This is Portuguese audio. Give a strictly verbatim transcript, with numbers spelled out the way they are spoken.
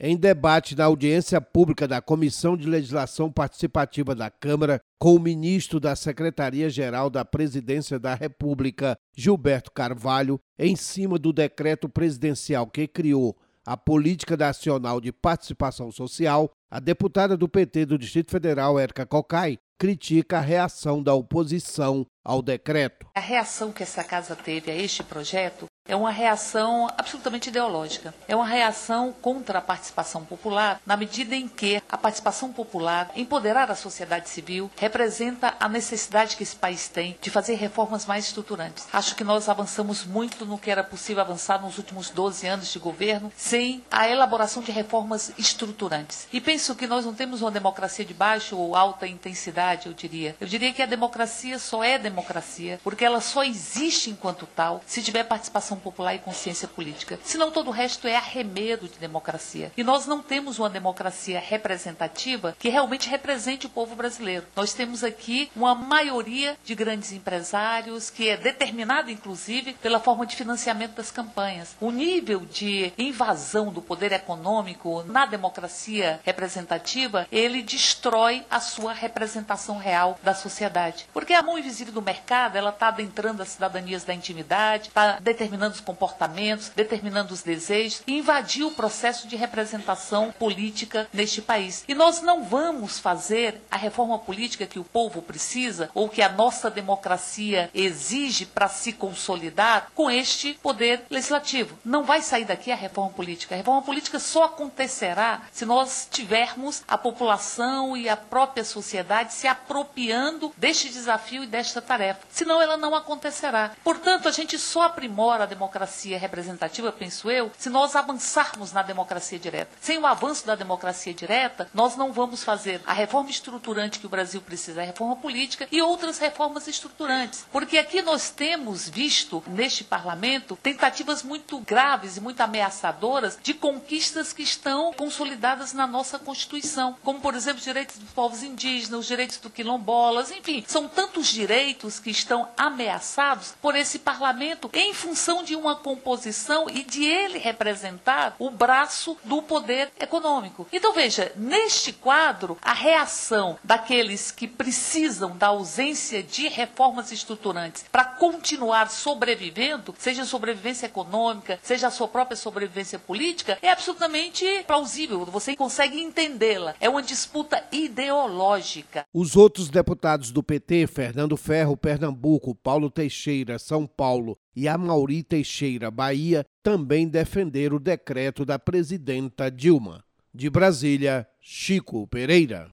Em debate na audiência pública da Comissão de Legislação Participativa da Câmara, com o ministro da Secretaria-Geral da Presidência da República, Gilberto Carvalho, em cima do decreto presidencial que criou a Política Nacional de Participação Social, a deputada do P T do Distrito Federal, Érica Cocai, critica a reação da oposição ao decreto. A reação que essa casa teve a este projeto é uma reação absolutamente ideológica. É uma reação contra a participação popular, na medida em que a participação popular, empoderar a sociedade civil, representa a necessidade que esse país tem de fazer reformas mais estruturantes. Acho que nós avançamos muito no que era possível avançar nos últimos doze anos de governo, sem a elaboração de reformas estruturantes. E penso que nós não temos uma democracia de baixa ou alta intensidade, eu diria. Eu diria que a democracia só é democracia, porque ela só existe enquanto tal, se tiver participação popular e consciência política. Senão todo o resto é arremedo de democracia. E nós não temos uma democracia representativa que realmente represente o povo brasileiro. Nós temos aqui uma maioria de grandes empresários que é determinada, inclusive, pela forma de financiamento das campanhas. O nível de invasão do poder econômico na democracia representativa, ele destrói a sua representação real da sociedade. Porque a mão invisível do mercado, ela está adentrando as cidadanias da intimidade, está determinando os comportamentos, determinando os desejos e invadiu o processo de representação política neste país. E nós não vamos fazer a reforma política que o povo precisa ou que a nossa democracia exige para se consolidar com este poder legislativo. Não vai sair daqui a reforma política. A reforma política só acontecerá se nós tivermos a população e a própria sociedade se apropriando deste desafio e desta tarefa. Senão ela não acontecerá. Portanto, a gente só aprimora a democracia representativa, penso eu, se nós avançarmos na democracia direta. Sem o avanço da democracia direta, nós não vamos fazer a reforma estruturante que o Brasil precisa, a reforma política e outras reformas estruturantes. Porque aqui nós temos visto, neste parlamento, tentativas muito graves e muito ameaçadoras de conquistas que estão consolidadas na nossa Constituição, como, por exemplo, os direitos dos povos indígenas, os direitos do quilombolas, enfim, são tantos direitos que estão ameaçados por esse parlamento em função de uma composição e de ele representar o braço do poder econômico. Então veja, neste quadro, a reação daqueles que precisam da ausência de reformas estruturantes para continuar sobrevivendo, seja sobrevivência econômica, seja a sua própria sobrevivência política, é absolutamente plausível, você consegue entendê-la. É uma disputa ideológica. Os outros deputados do P T, Fernando Ferro, Pernambuco, Paulo Teixeira, São Paulo, e Amaury Teixeira, Bahia, também defenderam o decreto da presidenta Dilma. De Brasília, Chico Pereira.